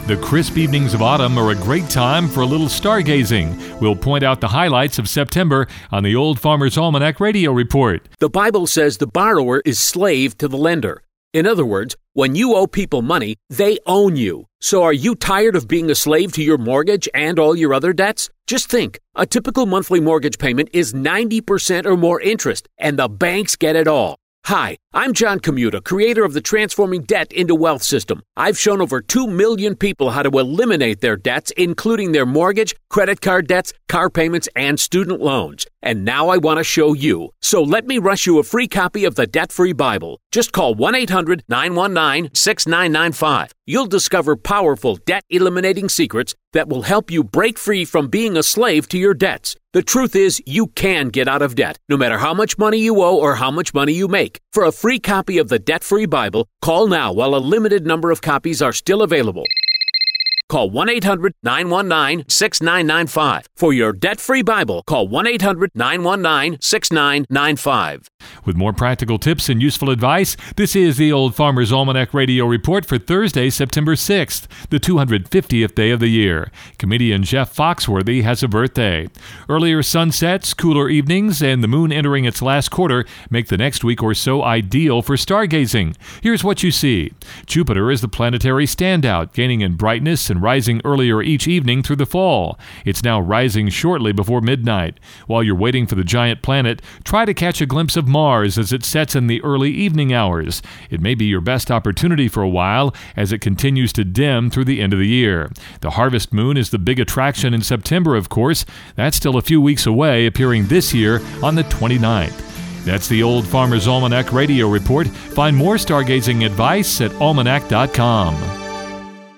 The crisp evenings of autumn are a great time for a little stargazing. We'll point out the highlights of September on the Old Farmer's Almanac Radio Report. The Bible says the borrower is slave to the lender. In other words, when you owe people money, they own you. So are you tired of being a slave to your mortgage and all your other debts? Just think, a typical monthly mortgage payment is 90% or more interest, and the banks get it all. Hi, I'm John Commuta, creator of the Transforming Debt into Wealth system. I've shown over 2 million people how to eliminate their debts, including their mortgage, credit card debts, car payments, and student loans. And now I want to show you. So let me rush you a free copy of the Debt-Free Bible. Just call 1-800-919-6995. You'll discover powerful debt-eliminating secrets that will help you break free from being a slave to your debts. The truth is, you can get out of debt, no matter how much money you owe or how much money you make. For a free copy of the Debt-Free Bible, call now while a limited number of copies are still available. Call 1-800-919-6995. For your debt-free Bible, call 1-800-919-6995. With more practical tips and useful advice, this is the Old Farmer's Almanac Radio Report for Thursday, September 6th, the 250th day of the year. Comedian Jeff Foxworthy has a birthday. Earlier sunsets, cooler evenings, and the moon entering its last quarter make the next week or so ideal for stargazing. Here's what you see. Jupiter is the planetary standout, gaining in brightness and rising earlier each evening through the fall. It's now rising shortly before midnight. While you're waiting for the giant planet, try to catch a glimpse of Mars as it sets in the early evening hours. It may be your best opportunity for a while as it continues to dim through the end of the year. The harvest moon is the big attraction in September, of course. That's still a few weeks away, appearing this year on the 29th. That's the Old Farmer's Almanac Radio Report. Find more stargazing advice at almanac.com.